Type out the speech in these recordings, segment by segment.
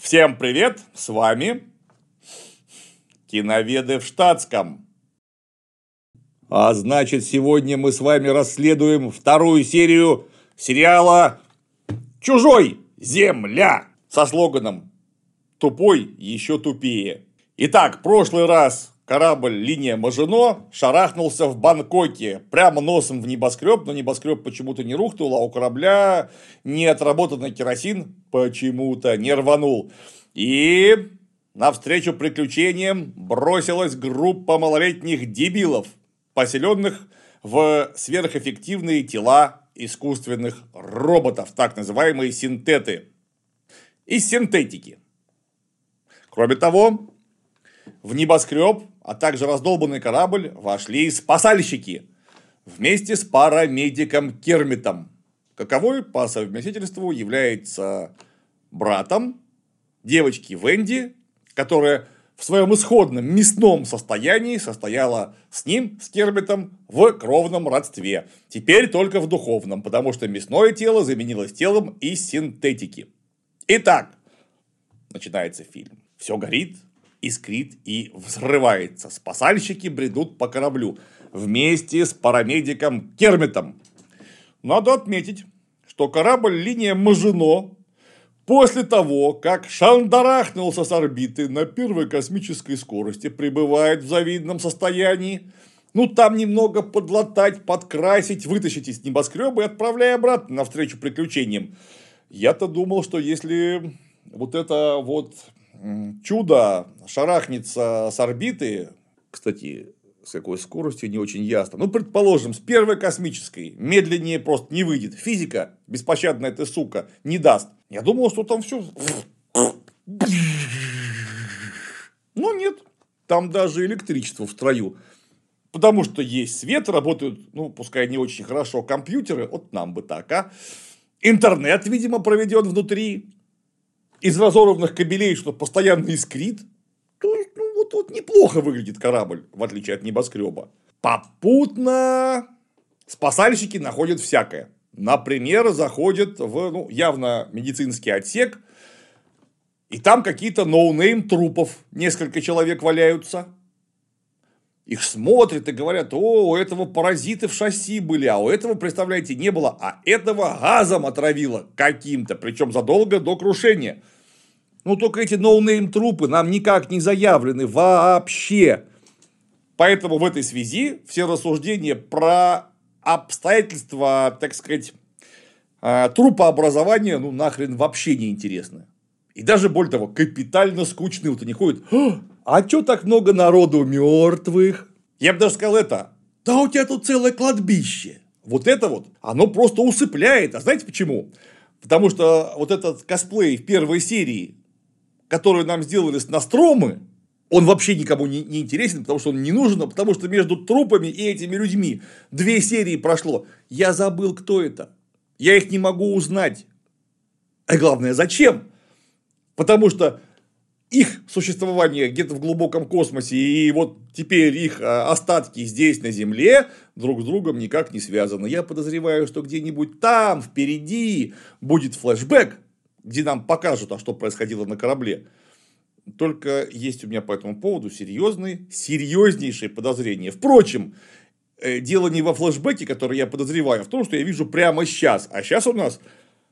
Всем привет, с вами Киноведы в штатском. А значит, сегодня мы с вами расследуем вторую серию сериала «Чужой Земля» со слоганом «Тупой еще тупее». Итак, в прошлый раз корабль «Линия Мажино» шарахнулся в Бангкоке прямо носом в небоскреб, но небоскреб почему-то не рухнул, а у корабля неотработанный керосин почему-то не рванул. И навстречу приключениям бросилась группа малолетних дебилов, поселенных в сверхэффективные тела искусственных роботов, так называемые синтеты, из синтетики. Кроме того, в небоскреб, а также раздолбанный корабль вошли спасальщики вместе с парамедиком Кермитом, каковой по совместительству является братом девочки Венди, которая в своем исходном мясном состоянии состояла с ним, с Кермитом, в кровном родстве. Теперь только в духовном, потому что мясное тело заменилось телом из синтетики. Итак, начинается фильм. Все горит, искрит и взрывается. Спасальщики бредут по кораблю вместе с парамедиком Кермитом. Надо отметить, что корабль «Линия Мажино» после того, как шандарахнулся с орбиты на первой космической скорости, пребывает в завидном состоянии. Там немного подлатать, подкрасить, вытащить из небоскреба и отправляя обратно навстречу приключениям. Я-то думал, что если вот это вот чудо шарахнется с орбиты, кстати, с какой скоростью не очень ясно. Предположим, с первой космической медленнее просто не выйдет. Физика, беспощадная ты сука, не даст. Я думал, что там все. Но нет, там даже электричество в строю. Потому что есть свет, работают, пускай не очень хорошо, компьютеры. Вот нам бы так, а. Интернет, видимо, проведен внутри. Из разорванных кабелей, что постоянно искрит. То есть, вот неплохо выглядит корабль, в отличие от небоскреба. Попутно спасальщики находят всякое. Например, заходят в явно медицинский отсек, и там какие-то ноунейм трупов, несколько человек валяются. Их смотрят и говорят: у этого паразиты в шасси были, а у этого, представляете, не было, а этого газом отравило каким-то, причем задолго до крушения. Только эти ноунейм трупы нам никак не заявлены вообще. Поэтому в этой связи все рассуждения про обстоятельства, так сказать, трупообразования, нахрен вообще не интересны. И даже, более того, капитально скучные. Они ходят: а чё так много народу мертвых? Я бы даже сказал да у тебя тут целое кладбище. Вот это вот, оно просто усыпляет. А знаете почему? Потому что вот этот косплей в первой серии, которую нам сделали с Ностромы, он вообще никому не интересен, потому что он не нужен, потому что между трупами и этими людьми 2 серии прошло. Я забыл, кто это. Я их не могу узнать. А главное, зачем? Потому что их существование где-то в глубоком космосе и вот теперь их остатки здесь на Земле друг с другом никак не связаны. Я подозреваю, что где-нибудь там впереди будет флешбэк, где нам покажут, что происходило на корабле. Только есть у меня по этому поводу серьезнейшие подозрения. Впрочем, дело не во флешбеке, который я подозреваю, а в том, что я вижу прямо сейчас. А сейчас у нас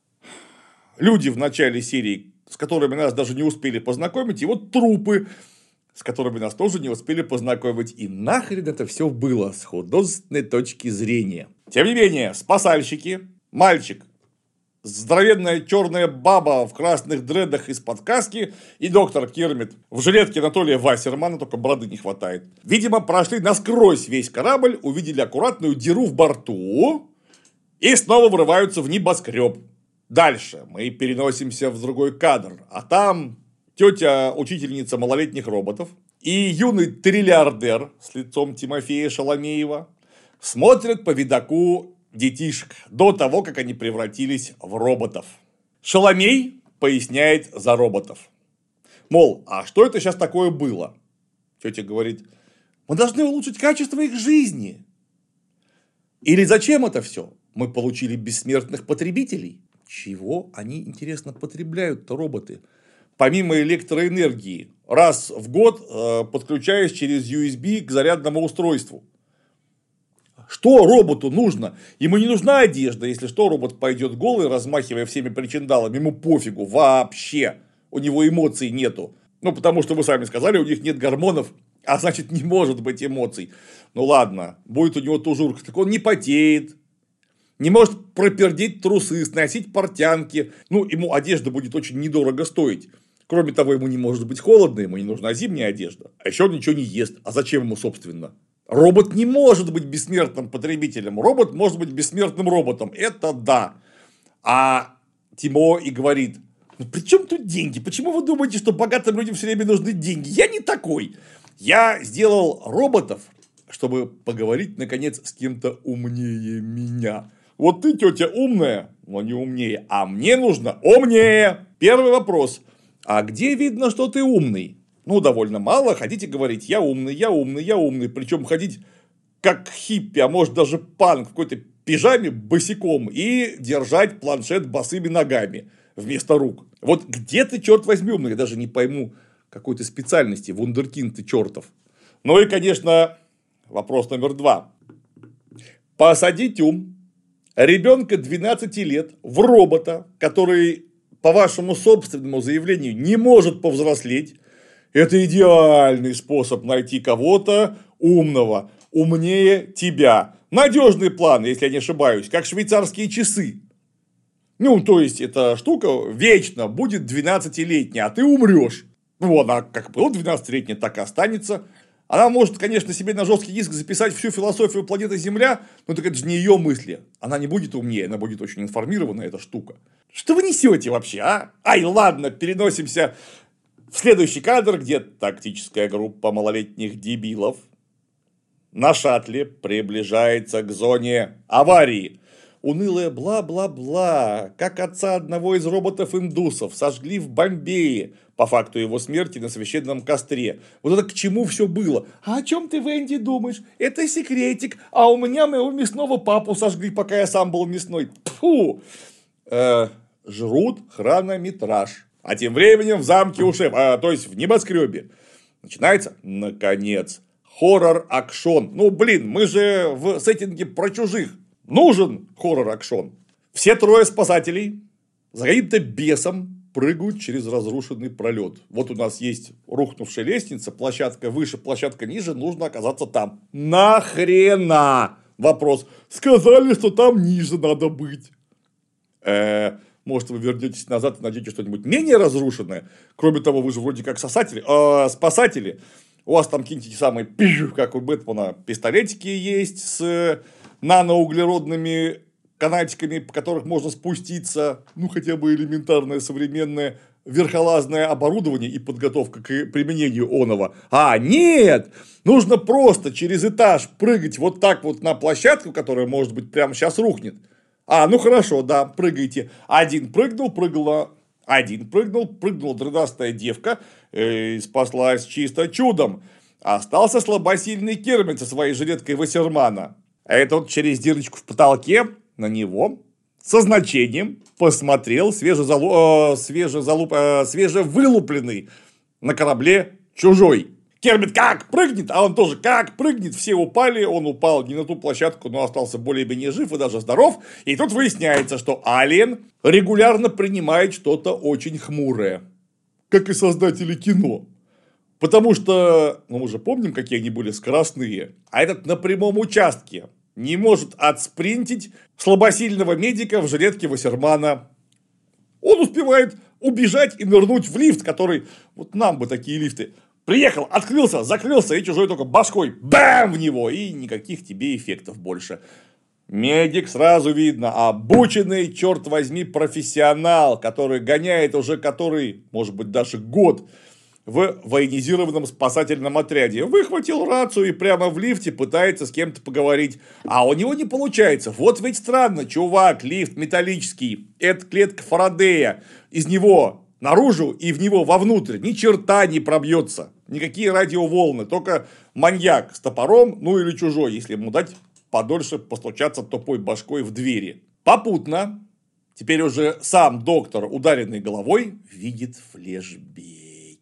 люди в начале серии, с которыми нас даже не успели познакомить, и вот трупы, с которыми нас тоже не успели познакомить. И нахрен это все было с художественной точки зрения. Тем не менее, спасальщики, мальчик, здоровенная черная баба в красных дредах из-под каски и доктор Кермит в жилетке Анатолия Вассермана, только бороды не хватает. Видимо, прошли насквозь весь корабль, увидели аккуратную дыру в борту и снова врываются в небоскреб. Дальше мы переносимся в другой кадр, а там тетя учительница малолетних роботов и юный триллиардер с лицом Тимофея Шаламеева смотрят по видаку детишек до того, как они превратились в роботов. Шаламей поясняет за роботов. Мол, а что это сейчас такое было? Тетя говорит: мы должны улучшить качество их жизни. Или зачем это все? Мы получили бессмертных потребителей. Чего они, интересно, потребляют-то роботы? помимо электроэнергии, раз в год подключаясь через USB к зарядному устройству. Что роботу нужно? Ему не нужна одежда. Если что, робот пойдет голый, размахивая всеми причиндалами. Ему пофигу вообще. У него эмоций нету. Ну, потому что вы сами сказали, у них нет гормонов. А значит, не может быть эмоций. Ну, ладно, будет у него тужурка. Так он не потеет. Не может пропердеть трусы, сносить портянки. Ну, ему одежда будет очень недорого стоить. Кроме того, ему не может быть холодно, ему не нужна зимняя одежда. А еще он ничего не ест. А зачем ему, собственно? Робот не может быть бессмертным потребителем. Робот может быть бессмертным роботом. Это да. А Тимо и говорит: ну при чем тут деньги? Почему вы думаете, что богатым людям все время нужны деньги? Я не такой. Я сделал роботов, чтобы поговорить, наконец, с кем-то умнее меня. Вот ты, тетя, умная, но не умнее. А мне нужно умнее. Первый вопрос. А где видно, что ты умный? Ну, довольно мало. Хотите говорить: я умный, я умный, я умный. Причем ходить как хиппи, а может даже панк в какой-то пижаме босиком и держать планшет босыми ногами вместо рук. Вот где ты, черт возьми, умный? Я даже не пойму какой-то специальности. Вундеркинд ты чертов. Ну и, конечно, вопрос номер 2. Посадить ребенка 12 лет в робота, который, по вашему собственному заявлению, не может повзрослеть. Это идеальный способ найти кого-то умного, умнее тебя. Надежный план, если я не ошибаюсь, как швейцарские часы. Ну, то есть, эта штука вечно будет 12-летняя, а ты умрешь. Ну, она как была 12-летняя, так и останется. Она может, конечно, себе на жесткий диск записать всю философию планеты Земля, но так это же не ее мысли. Она не будет умнее, она будет очень информирована, эта штука. Что вы несете вообще, а? Ай, ладно, переносимся в следующий кадр, где тактическая группа малолетних дебилов на шаттле приближается к зоне аварии. Унылое бла-бла-бла, как отца одного из роботов-индусов сожгли в Бомбее, по факту его смерти на священном костре. Вот это к чему все было? А о чем ты, Венди, думаешь? Это секретик, а у меня моего мясного папу сожгли, пока я сам был мясной. Тьфу! Жрут хронометраж. А тем временем в замке у шефа, то есть в небоскребе, начинается, наконец, хоррор-акшон. Ну, блин, мы же в сеттинге про чужих. Нужен хоррор-акшон. Все трое спасателей за каким-то бесом прыгают через разрушенный пролет. Вот у нас есть рухнувшая лестница, площадка выше, площадка ниже, нужно оказаться там. Нахрена? Вопрос. Сказали, что там ниже надо быть. Может, вы вернетесь назад и найдете что-нибудь менее разрушенное. Кроме того, вы же вроде как спасатели. У вас там какие-нибудь самые, как у Бэтмена, пистолетики есть с наноуглеродными канатиками, по которых можно спуститься. Ну, хотя бы элементарное современное верхолазное оборудование и подготовка к применению оного. А, нет! Нужно просто через этаж прыгать вот так вот на площадку, которая, может быть, прямо сейчас рухнет. А, ну хорошо, да, прыгайте. Один прыгнул, прыгнула дрыдастая девка, спаслась чисто чудом. Остался слабосильный Кермит со своей жилеткой Вассермана. А этот через дырочку в потолке на него со значением посмотрел свежевылупленный на корабле чужой. Кермит как прыгнет, а он тоже как прыгнет. Все упали, он упал не на ту площадку, но остался более-менее жив и даже здоров. И тут выясняется, что Алиен регулярно принимает что-то очень хмурое. Как и создатели кино. Потому что, ну мы же помним, какие они были скоростные. А этот на прямом участке не может отспринтить слабосильного медика в жилетке Вассермана. Он успевает убежать и нырнуть в лифт, который... Вот нам бы такие лифты. Приехал, открылся, закрылся, и чужой только башкой бам в него, и никаких тебе эффектов больше. Медик сразу видно, обученный, черт возьми, профессионал, который гоняет уже может быть, даже год в военизированном спасательном отряде. Выхватил рацию и прямо в лифте пытается с кем-то поговорить. А у него не получается. Вот ведь странно, чувак, лифт металлический, это клетка Фарадея, из него наружу и в него вовнутрь ни черта не пробьется. Никакие радиоволны, только маньяк с топором, ну или чужой, если ему дать подольше постучаться тупой башкой в двери. Попутно Теперь уже сам доктор, ударенный головой, видит флешбеки.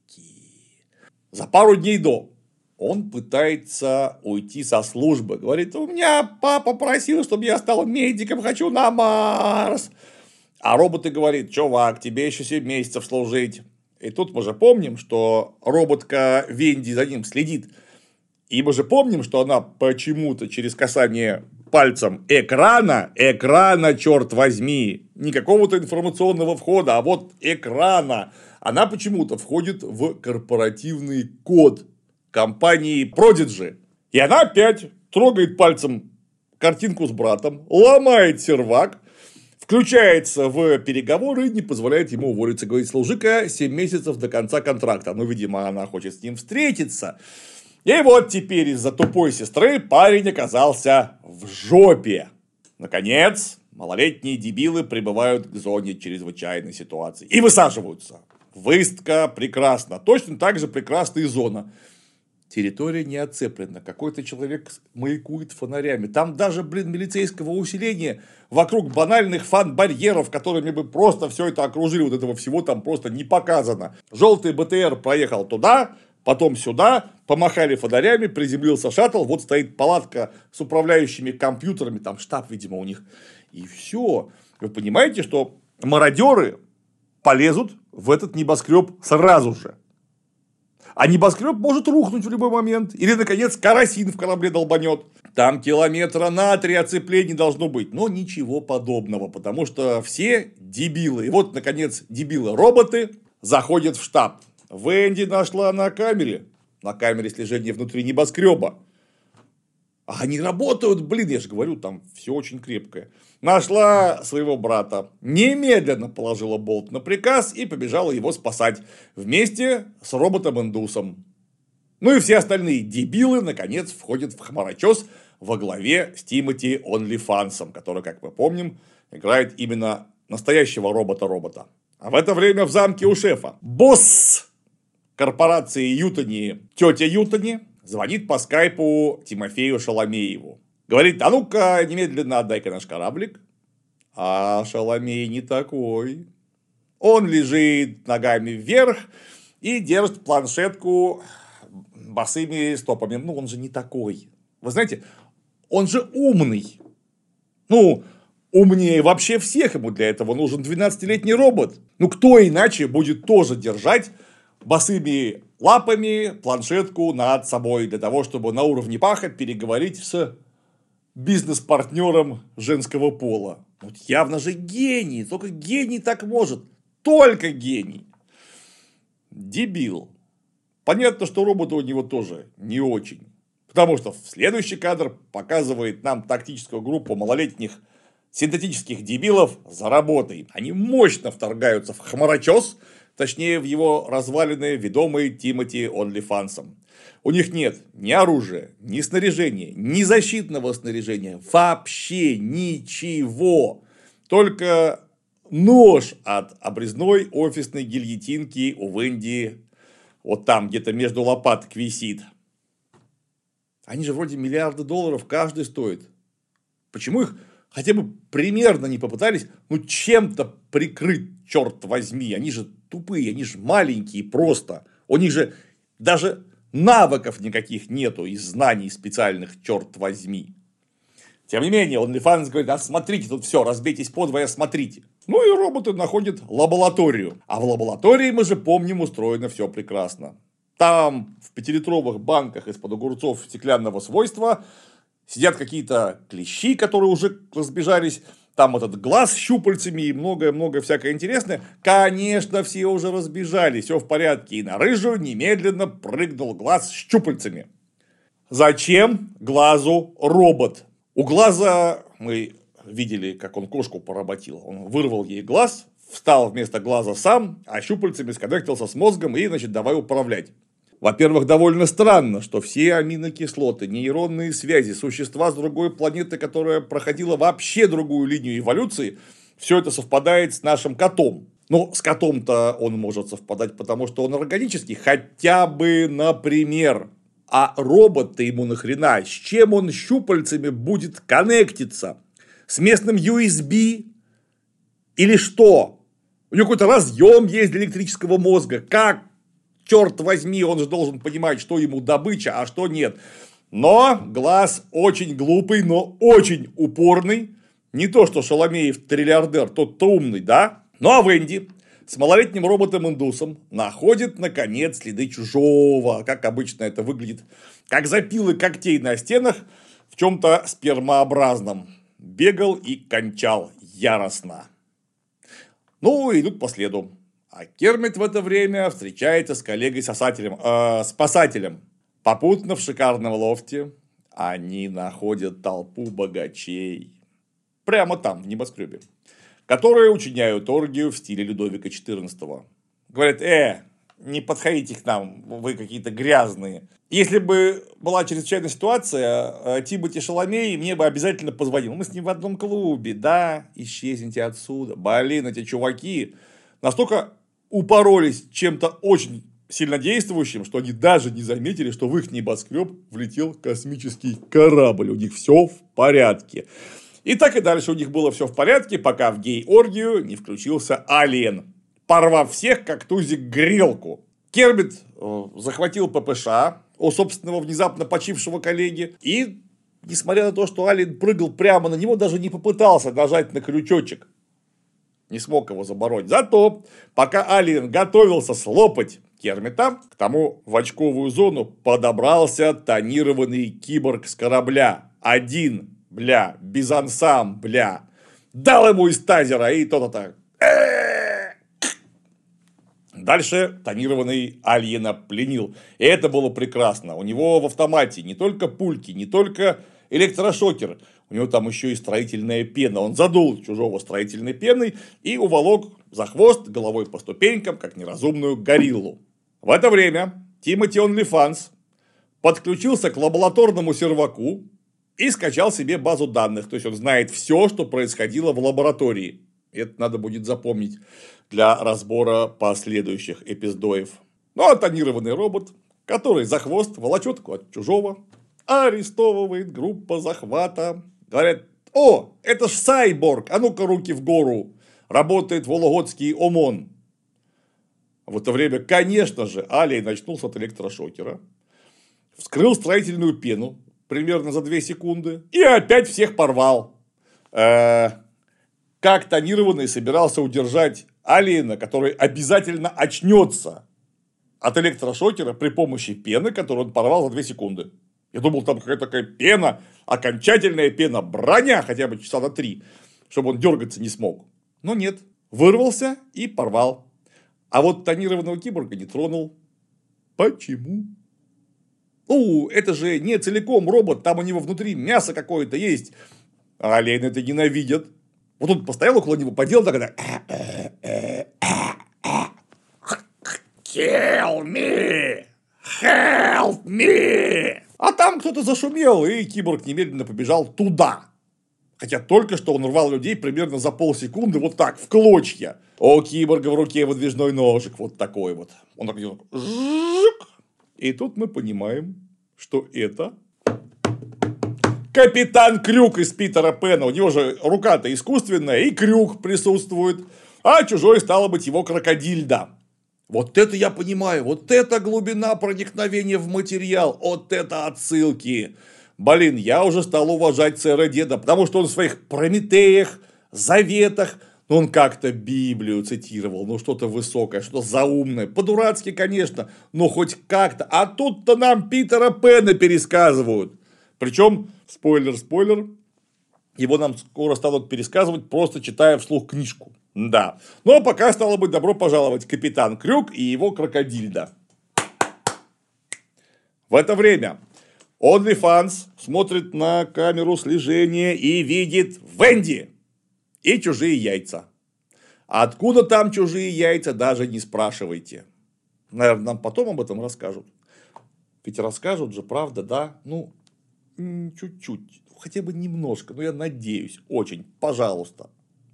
За пару дней до он пытается уйти со службы. Говорит: у меня папа просил, чтобы я стал медиком, хочу на Марс. А роботы говорит: чувак, тебе еще 7 месяцев служить. И тут мы же помним, что роботка Венди за ним следит. И мы же помним, что она почему-то через касание пальцем экрана, черт возьми, не какого-то информационного входа, а вот экрана, она почему-то входит в корпоративный код компании Prodigy. И она опять трогает пальцем картинку с братом, ломает сервак, включается в переговоры и не позволяет ему уволиться. Говорит: служи-ка 7 месяцев до конца контракта. Ну, видимо, она хочет с ним встретиться. И вот теперь из-за тупой сестры парень оказался в жопе. Наконец, малолетние дебилы прибывают к зоне чрезвычайной ситуации и высаживаются. Выставка прекрасна. Точно так же прекрасна и зона. Территория не оцеплена. Какой-то человек маякует фонарями. Там даже, милицейского усиления вокруг банальных фан-барьеров, которыми бы просто все это окружили. Вот этого всего там просто не показано. Желтый БТР проехал туда, потом сюда, помахали фонарями, приземлился шаттл, вот стоит палатка с управляющими компьютерами, там штаб, видимо, у них. И все. Вы понимаете, что мародеры полезут в этот небоскреб сразу же. А небоскреб может рухнуть в любой момент. Или, наконец, керосин в корабле долбанет. Там километра на 3 оцепления должно быть. Но ничего подобного. Потому что все дебилы. И вот, наконец, дебилы-роботы заходят в штаб. Венди нашла на камере слежения внутри небоскреба. А они работают, я же говорю, там все очень крепкое. Нашла своего брата, немедленно положила болт на приказ и побежала его спасать вместе с роботом-индусом. Ну и все остальные дебилы, наконец, входят в хмарочес во главе с Тимоти Онлифансом, который, как мы помним, играет именно настоящего робота-робота. А в это время в замке у шефа босс корпорации Ютани, тетя Ютани, звонит по скайпу Тимофею Шаламееву. Говорит: а ну-ка, немедленно отдай-ка наш кораблик. А Шаламей не такой. Он лежит ногами вверх и держит планшетку босыми стопами. Ну, он же не такой. Вы знаете, он же умный. Ну, умнее вообще всех. Ему для этого нужен 12-летний робот. Ну, кто иначе будет тоже держать босыми лапами планшетку над собой для того, чтобы на уровне паха переговорить с бизнес-партнером женского пола. Вот явно же гений. Только гений так может. Только гений. Дебил. Понятно, что роботы у него тоже не очень. Потому что следующий кадр показывает нам тактическую группу малолетних синтетических дебилов за работой. Они мощно вторгаются в хмарочес, точнее в его развалины, ведомые Тимоти Онлифансом. У них нет ни оружия, ни снаряжения, ни защитного снаряжения. Вообще ничего. Только нож от обрезной офисной гильотинки у Венди вот там где-то между лопаток висит. Они же вроде $миллиарды каждый стоит. Почему их хотя бы примерно не попытались чем-то прикрыть, черт возьми? Они же тупые, они же маленькие просто. У них же даже навыков никаких нету и знаний специальных, черт возьми. Тем не менее, OnlyFans говорит: а смотрите, тут все, разбейтесь подвое, смотрите. Ну и роботы находят лабораторию. А в лаборатории, мы же помним, устроено все прекрасно. Там в 5-литровых банках из-под огурцов стеклянного свойства сидят какие-то клещи, которые уже разбежались. Там этот глаз с щупальцами и многое-многое всякое интересное. Конечно, все уже разбежались, все в порядке. И на рыжую немедленно прыгнул глаз с щупальцами. Зачем глазу робот? У глаза мы видели, как он кошку поработил. Он вырвал ей глаз, встал вместо глаза сам, а щупальцами сконнектился с мозгом и, давай управлять. Во-первых, довольно странно, что все аминокислоты, нейронные связи, существа с другой планеты, которая проходила вообще другую линию эволюции, все это совпадает с нашим котом. Ну, с котом-то он может совпадать, потому что он органический, хотя бы, например. А робот-то ему нахрена? С чем он щупальцами будет коннектиться? С местным USB? Или что? У него какой-то разъем есть для электрического мозга. Как, черт возьми, он же должен понимать, что ему добыча, а что нет. Но глаз очень глупый, но очень упорный. Не то, что Шаламеев триллиардер, тот-то умный, да? Ну а Венди с малолетним роботом-индусом находит, наконец, следы чужого. Как обычно это выглядит. Как запилы когтей на стенах в чем-то спермообразном. Бегал и кончал яростно. Ну, идут по следу. А Кермит в это время встречается с коллегой-спасателем. Попутно в шикарном лофте они находят толпу богачей. Прямо там, в небоскребе. Которые учиняют оргию в стиле Людовика XIV. Говорят, не подходите к нам, вы какие-то грязные. Если бы была чрезвычайная ситуация, Тимоти Шаламей мне бы обязательно позвонил. Мы с ним в одном клубе, да, исчезните отсюда. Блин, эти чуваки настолько упоролись чем-то очень сильнодействующим, что они даже не заметили, что в их небоскреб влетел космический корабль. У них все в порядке. И так и дальше у них было все в порядке, пока в гей-оргию не включился Алиен, порвав всех, как тузик, грелку. Кермит захватил ППШ у собственного внезапно почившего коллеги. И, несмотря на то, что Алиен прыгал прямо на него, даже не попытался нажать на крючочек. Не смог его забороть. Зато, пока Алиен готовился слопать Кермита, к тому в очковую зону подобрался тонированный киборг с корабля. Один. Бля, без ансамбля. Дал ему из тазера, и тот так. Дальше тонированный Алиена пленил. И это было прекрасно. У него в автомате не только пульки, не только электрошокер. У него там еще и строительная пена. Он задул чужого строительной пеной и уволок за хвост головой по ступенькам, как неразумную гориллу. В это время Тимоти OnlyFans подключился к лабораторному серваку и скачал себе базу данных. То есть он знает все, что происходило в лаборатории. Это надо будет запомнить для разбора последующих эпизодов. Ну а тонированный робот, который за хвост волочет от чужого, арестовывает группа захвата. Говорят, это ж Сайборг, а ну-ка руки в гору. Работает Вологодский ОМОН. В это время, конечно же, Алиен очнулся от электрошокера, вскрыл строительную пену примерно за 2 секунды и опять всех порвал. Как тонированный собирался удержать Алиена, который обязательно очнется от электрошокера при помощи пены, которую он порвал за 2 секунды. Я думал, там какая-то такая пена, окончательная пена, броня хотя бы часа на 3, чтобы он дергаться не смог. Но нет, вырвался и порвал. А вот тонированного киборга не тронул. Почему? Это же не целиком робот, там у него внутри мясо какое-то есть. А Алиен это ненавидят. Вот он постоял около него, поделал тогда. Kill me! Help me! А там кто-то зашумел, и киборг немедленно побежал туда. Хотя только что он рвал людей примерно за полсекунды вот так, в клочья. У киборга в руке выдвижной ножик вот такой вот. Он так делает. И тут мы понимаем, что это Капитан Крюк из Питера Пэна. У него же рука-то искусственная, и крюк присутствует. А чужой, стало быть, его крокодильда. Вот это я понимаю. Вот это глубина проникновения в материал. Вот это отсылки. Блин, я уже стал уважать сэра Деда, потому что он в своих Прометеях, Заветах, он как-то Библию цитировал, что-то высокое, что-то заумное, по-дурацки, конечно, но хоть как-то. А тут-то нам Питера Пэна пересказывают. Причем, спойлер, его нам скоро станут пересказывать, просто читая вслух книжку. Да. Ну, а пока, стало быть, добро пожаловать Капитан Крюк и его крокодильда. В это время OnlyFans смотрит на камеру слежения и видит Венди и чужие яйца. Откуда там чужие яйца, даже не спрашивайте. Наверное, нам потом об этом расскажут. Ведь расскажут же, правда, да? Чуть-чуть. Хотя бы немножко. Но я надеюсь. Очень. Пожалуйста.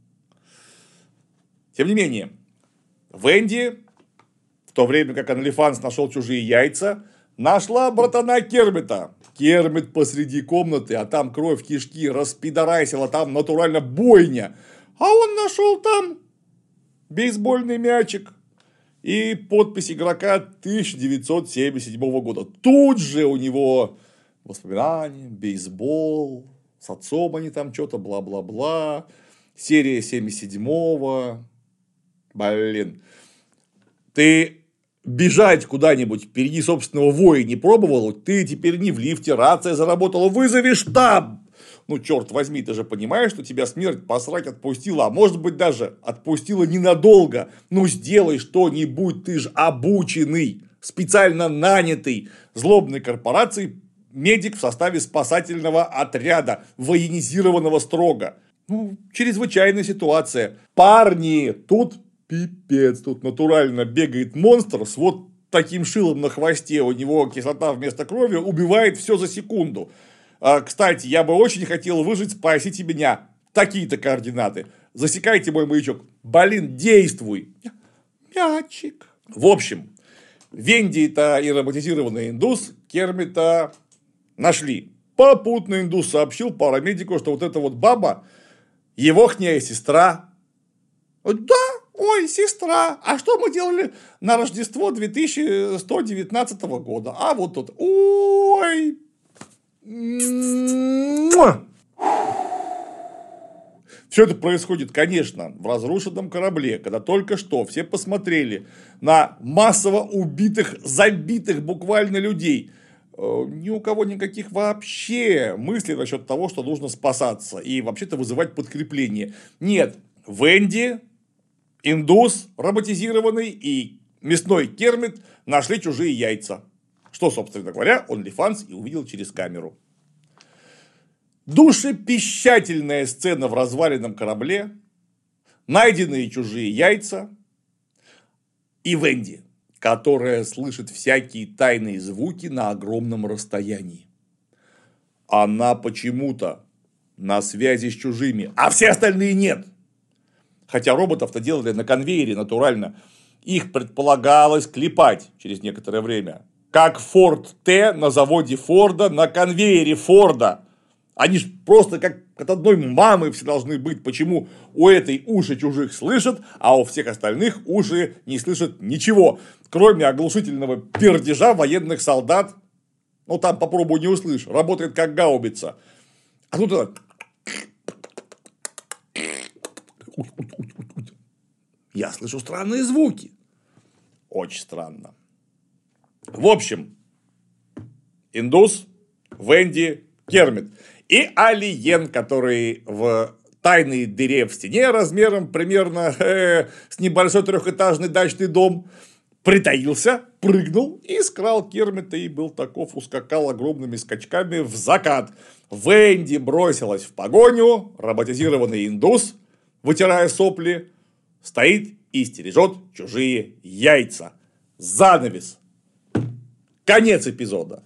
Тем не менее, Венди, в то время как OnlyFans нашел чужие яйца, нашла братана Кермита. Кермит посреди комнаты, а там кровь, кишки, распидорасила, там натурально бойня. А он нашел там бейсбольный мячик и подпись игрока 1977 года. Тут же у него воспоминания, бейсбол, с отцом они там что-то, бла-бла-бла, серия 77-го. Блин, ты бежать куда-нибудь впереди собственного воя не пробовал? Ты теперь не в лифте, рация заработала, вызови штаб. Ну, черт возьми, ты же понимаешь, что тебя смерть посрать отпустила, а может быть даже отпустила ненадолго. Ну, сделай что-нибудь, ты же обученный, специально нанятый злобной корпорацией медик в составе спасательного отряда, военизированного строго. Ну, чрезвычайная ситуация. Парни, тут пипец, тут натурально бегает монстр с вот таким шилом на хвосте, у него кислота вместо крови, убивает все за секунду. Кстати, я бы очень хотел выжить, спасите меня. Такие-то координаты. Засекайте мой маячок. Блин, действуй. Мячик. В общем, Венди-то и роботизированный индус Кермита нашли. Попутно индус сообщил парамедику, что вот эта вот баба, егохняя сестра. Да, ой, сестра. А что мы делали на Рождество 2119 года? А вот тут, ой. Все это происходит, конечно, в разрушенном корабле, когда только что все посмотрели на массово убитых, забитых буквально людей. Ни у кого никаких вообще мыслей насчет того, что нужно спасаться и вообще-то вызывать подкрепление. Нет, Венди, индус роботизированный и мясной Кермит нашли чужие яйца. Что, собственно говоря, OnlyFans и увидел через камеру. Душепищательная сцена в разваленном корабле, найденные чужие яйца и Венди, которая слышит всякие тайные звуки на огромном расстоянии. Она почему-то на связи с чужими, а все остальные нет. Хотя роботов-то делали на конвейере натурально. Их предполагалось клепать через некоторое время. Как Форд Т на заводе Форда на конвейере Форда. Они же просто как от одной мамы все должны быть. Почему у этой уши чужих слышат, а у всех остальных уши не слышат ничего, кроме оглушительного пердежа военных солдат. Ну, там попробуй не услышь. Работает как гаубица. А тут это... Я слышу странные звуки. Очень странно. В общем, индус, Венди, Кермит и алиен, который в тайной дыре в стене размером примерно с небольшой трехэтажный дачный дом притаился, прыгнул и скрал Кермита и был таков, ускакал огромными скачками в закат. Венди бросилась в погоню, роботизированный индус, вытирая сопли, стоит и стережет чужие яйца. Занавес. Конец эпизода.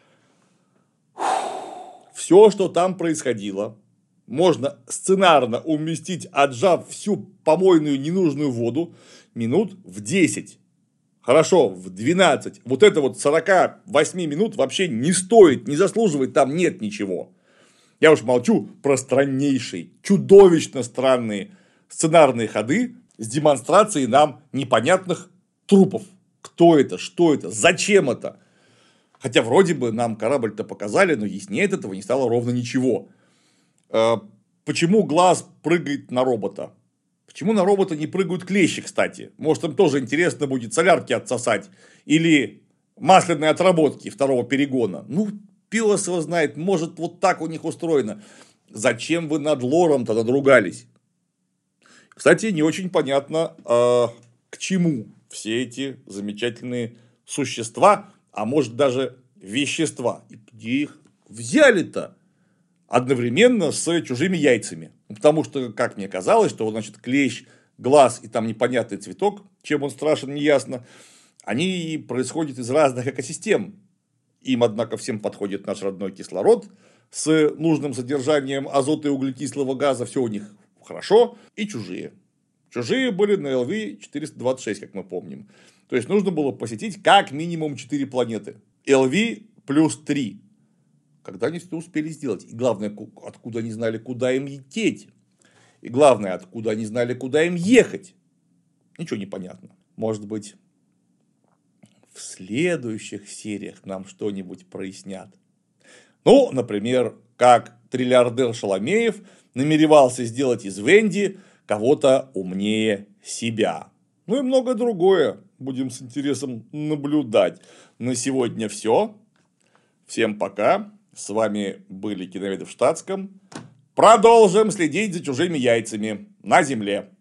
Все, что там происходило, можно сценарно уместить, отжав всю помойную ненужную воду, минут в 10. Хорошо, в 12. Вот это вот 48 минут вообще не стоит, не заслуживает, там нет ничего. Я уж молчу про страннейшие, чудовищно странные сценарные ходы с демонстрацией нам непонятных трупов. Кто это, что это, зачем это? Хотя вроде бы нам корабль-то показали, но яснее от этого не стало ровно ничего. Почему глаз прыгает на робота? Почему на робота не прыгают клещи, кстати? Может, им тоже интересно будет солярки отсосать или масляные отработки второго перегона. Ну, пес его знает, может, вот так у них устроено. Зачем вы над лором-то надругались? Кстати, не очень понятно, к чему все эти замечательные существа, а может даже вещества. И где их взяли-то? Одновременно с чужими яйцами. Потому что, как мне казалось, что, значит, клещ, глаз и там непонятный цветок, чем он страшен, неясно, они происходят из разных экосистем. Им, однако, всем подходит наш родной кислород с нужным содержанием азота и углекислого газа. Все у них хорошо. И чужие. Чужие были на LV-426, как мы помним. То есть, нужно было посетить как минимум 4 планеты. LV плюс 3. Когда они все успели сделать? И главное, откуда они знали, куда им лететь? И главное, откуда они знали, куда им ехать? Ничего не понятно. Может быть, в следующих сериях нам что-нибудь прояснят. Ну, например, как триллиардер Шаламеев намеревался сделать из Венди кого-то умнее себя. Ну и многое другое. Будем с интересом наблюдать. На сегодня все. Всем пока. С вами были Киноведы в штатском. Продолжим следить за чужими яйцами на земле.